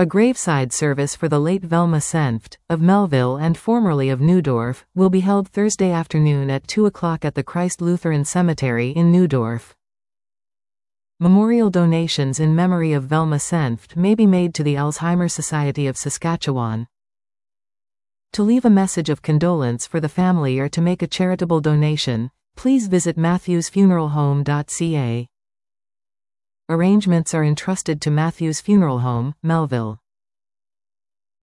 A graveside service for the late Velma Senft, of Melville and formerly of Neudorf, will be held Thursday afternoon at 2 o'clock at the Christ Lutheran Cemetery in Neudorf. Memorial donations in memory of Velma Senft may be made to the Alzheimer Society of Saskatchewan. To leave a message of condolence for the family or to make a charitable donation, please visit matthewsfuneralhome.ca. Arrangements are entrusted to Matthews Funeral Home, Melville.